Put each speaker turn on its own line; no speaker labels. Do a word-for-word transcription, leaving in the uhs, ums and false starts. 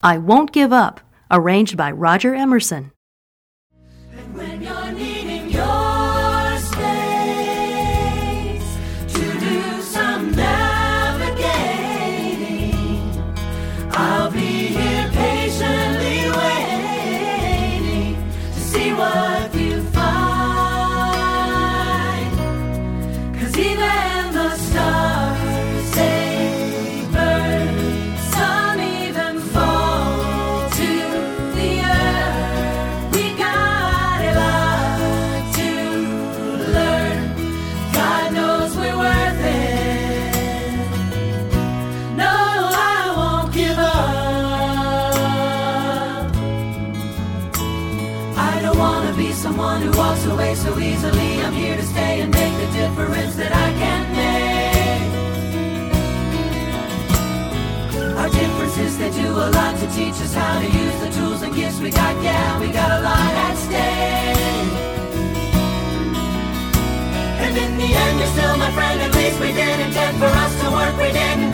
I Won't Give Up, arranged by Roger Emerson.
And when you're needing your space to do some navigating, I'll be here patiently waiting to see what you find. 'Cause even the stars say burn, some even fall to the earth. We got a lot to learn. God knows we're worth it. No, I won't give up. I don't want to be someone who walks away so easily. I'm here to stay and make the difference that I can make. Our differences, they do a lot to teach us how to use the tools and gifts we got. Yeah, we got a lot at stake. And in the end, you're still my friend. At least we did intend for us to work. We didn't